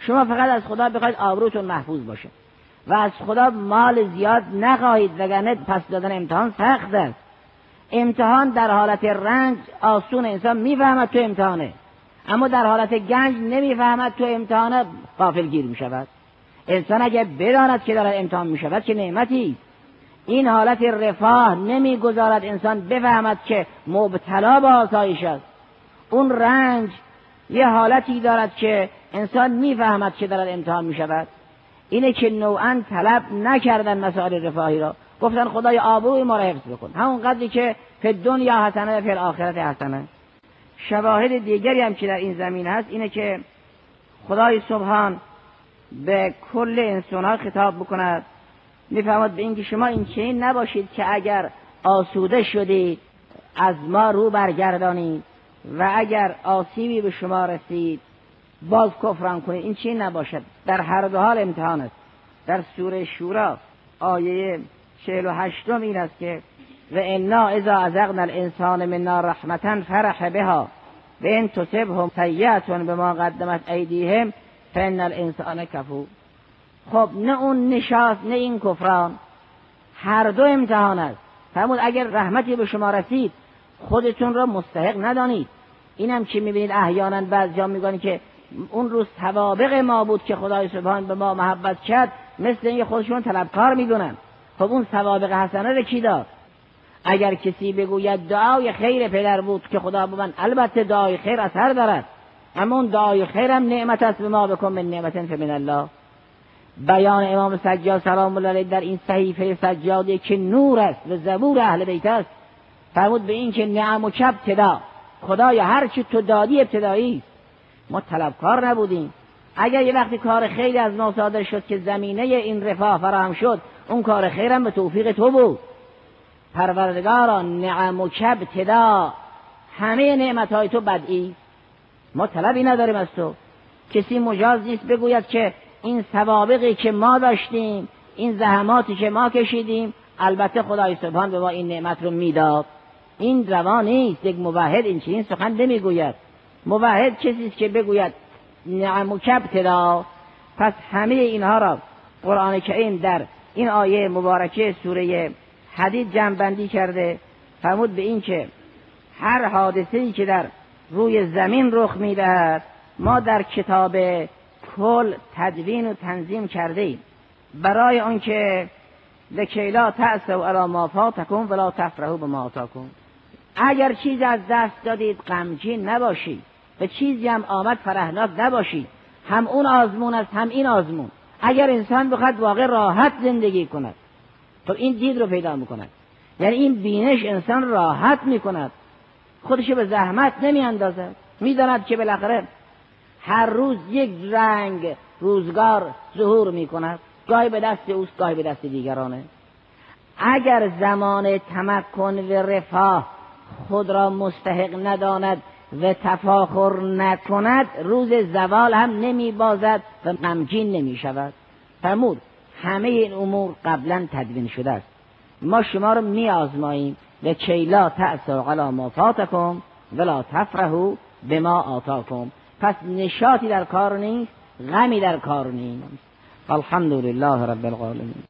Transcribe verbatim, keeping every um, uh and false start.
شما فقط از خدا بخواید آبروتون محفوظ باشه و از خدا مال زیاد نخواهید، وگرنه پس دادن امتحان سخت است. امتحان در حالت رنج آسون، انسان میفهمد تو امتحانه، اما در حالت گنج نمیفهمد تو امتحان، غافلگیر میشود. انسان اگه بداند که دارد امتحان میشود که نعمتی. این حالت رفاه نمیگذارد انسان بفهمد که مبتلا به آسایش است. اون رنج یه حالتی دارد که انسان میفهمد که دارد امتحان میشود. اینه که نوعا طلب نکردن مسائل رفاهی را، گفتن خدای آبروی ما را حفظ بکن، همون قدری که فی دنیا حسنه و فی الاخرت حسنه. شواهد دیگری هم که در این زمین هست اینه که خدای سبحان به کل انسان‌ها خطاب بکند، میفهمد به اینکه شما این چنین نباشید که اگر آسوده شدید از ما رو برگردانید و اگر آسیبی به شما رسید باز کفران کنید. این چنین نباشد، در هر دو حال امتحان است. در سوره شورا آیه چهل و هشتم این است که و انا اذا اذقنا الانسان منا رحمتا فرح بها و ان تصبهم سیئة بما قدمت ایدیهم فان الانسان کفور. خب نه اون نشاط نه این کفران، هر دو امتحان است. فرمود اگر رحمتی به شما رسید خودتون را مستحق ندانید. اینم که میبینید احیانا بعضیا میگن که اون روز توابق ما بود که خدای سبحان به ما محبت کرد، مثل اینکه خودشون طلبکار میدونن. خب اون توابق حسنه را کی داد؟ اگر کسی بگوید دعای خیر پدر بود که خدا به من، البته دعای خیر اثر دارد، اما اون دعای خیرم نعمت است، به ما بکن من نعمت فمن الله. بیان امام سجاد سلام الله علیه در این صحیفه سجادی که نور است و زبور اهل بیت است، فرمود به این که نعم و کب ابتدا، خدایا هر چی تو دادی ابتدایی است، ما طلبکار نبودیم. اگر یه وقتی کار خیلی از ما صادر شد که زمینه این رفاه فراهم شد، اون کار خیرم به توفیق تو بود. پروردگاران نعم و کب ابتدا، همه نعمتهای تو بدئی، ما طلبی نداریم از تو. کسی مجاز نیست بگوید که این سوابقی که ما داشتیم، این زحماتی که ما کشیدیم، البته خدای سبحان به ما این نعمت رو میداد. این روا نیست. یک موحد این چنین سخن نمیگوید. موحد کسی است که بگوید نعم و کب ابتدا. پس همه اینها را قرآن کریم در این آیه مبارکه سوره حدید جمع بندی کرده. فرمود به این که هر حادثه‌ای که در روی زمین رخ میدهد ما در کتاب کل تدوین و تنظیم کرده ایم، برای آنکه لکی لا تأسوا علی ما فاتکم ولا تفرحوا بما آتاکم. اگر چیز از دست دادید غمگین نباشید، به چیزی هم آمد فرحناک نباشید. هم اون آزمون است هم این آزمون. اگر انسان بخواد واقع راحت زندگی کند تو این دید رو پیدا میکند، یعنی این بینش انسان راحت میکند، خودش به زحمت نمی اندازد، میداند که بالاخره هر روز یک رنگ روزگار ظهور میکند، گاهی به دست اوست گاهی به دست دیگرانه. اگر زمان تمکن و رفاه خود را مستحق نداند و تفاخر نکند، روز زوال هم نمی بازد و غمگین نمی شود. فرمود همه این امور قبلا تدوین شده است، ما شما را می آزماییم لکی لا تأسوا علی ما فاتکم ولا تفرحوا بما آتاکم. پس نشاطی در کار نیست، غمی در کار نیست. الحمدلله رب العالمین.